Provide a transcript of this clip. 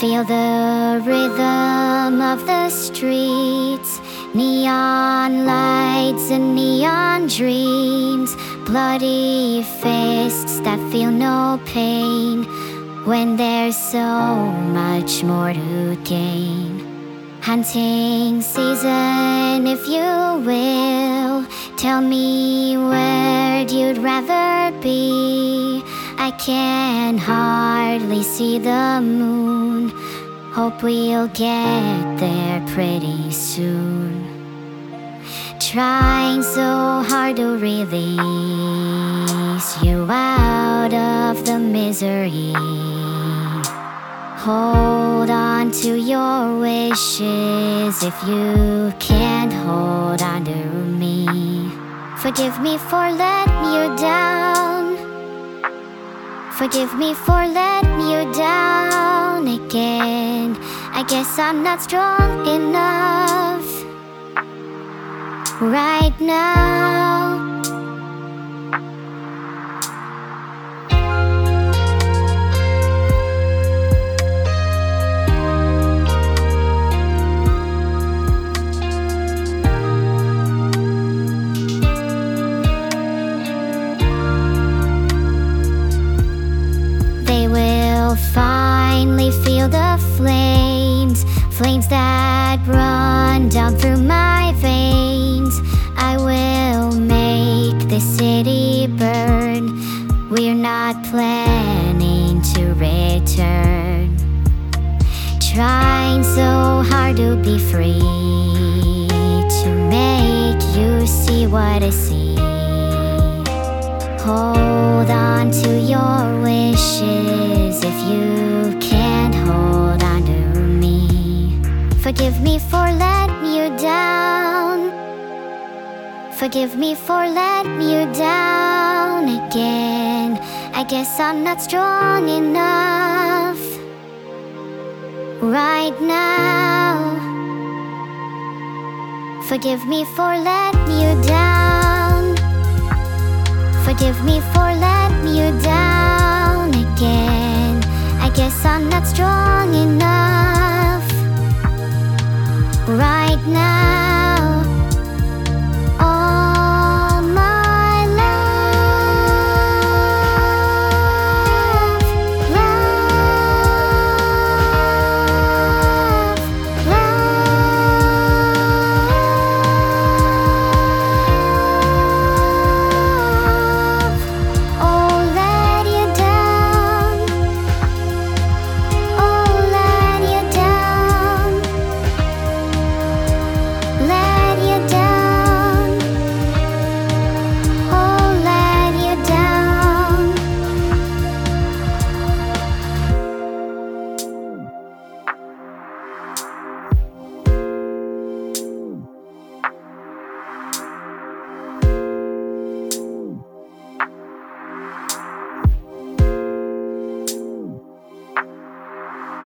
Feel the rhythm of the streets, neon lights and neon dreams, bloody fists that feel no pain when there's so much more to gain. Hunting season, if you will, tell me where you'd rather be. I can hardly see the moon, hope we'll get there pretty soon. Trying so hard to release you out of the misery. Hold on to your wishes if you can't hold on to me. Forgive me for letting you down. Forgive me for letting you down again. I guess I'm not strong enough right now. They will finally feel the flames, flames that run down through my veins. I will make this city burn. We're not planning to return. Trying so hard to be free, to make you see what I see. Hold on to your wishes if you can't hold on to me. Forgive me for letting you down. Forgive me for letting you down again. I guess I'm not strong enough right now. Forgive me for letting you down. Forgive me for letting you down again. I guess I'm not strong enough right now.